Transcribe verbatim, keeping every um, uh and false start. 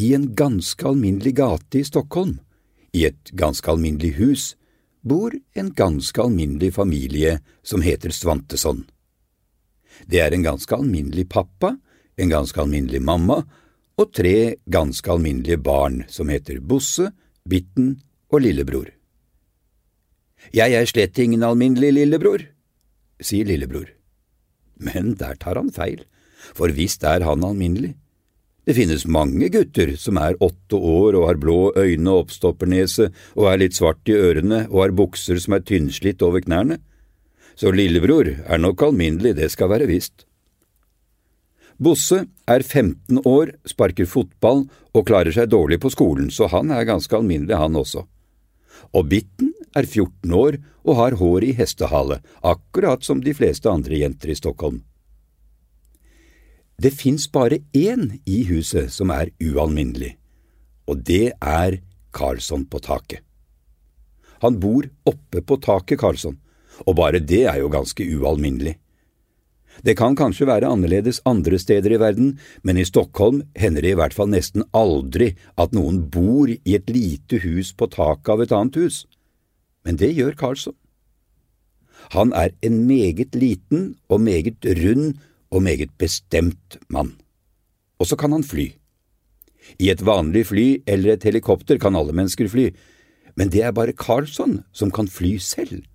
I en ganske alminnelig gate i Stockholm, i et ganske alminnelig hus, bor en ganske alminnelig familie som heter Svantesson. Det er en ganske alminnelig pappa, en ganske alminnelig mamma og tre ganske alminnelige barn som heter Bosse, Bitten og Lillebror. «Jeg er slett ingen alminnelig lillebror», sier lillebror. Men der tar han feil, for visst er han alminnelig. Det finnes mange gutter som er åtte år og har blå øyne og oppstoppernese og er litt svart i ørene og har bukser som er tynnslitt over knærne. Så lillebror er nok alminnelig, det skal være visst. Bosse er femten år, sparker fotball og klarer seg dårlig på skolen, så han er ganske alminnelig han også. Og Bitten er fjorten år og har hår i hestehale, akkurat som de fleste andre jenter i Stockholm. Det finnes bare én i huset som er ualminnelig, og det er Karlsson på taket. Han bor oppe på taket, Karlsson, og bare det er jo ganske ualminnelig. Det kan kanskje være annerledes andre steder i verden, men i Stockholm hender det i hvert fall nesten aldri at noen bor i et lite hus på taket av et annet hus. Men det gjør Karlsson. Han er en meget liten og meget rund og meget bestemt mann. Og så kan han fly. I et vanlig fly eller et helikopter kan alle mennesker fly, men det er bare Karlsson som kan fly selv.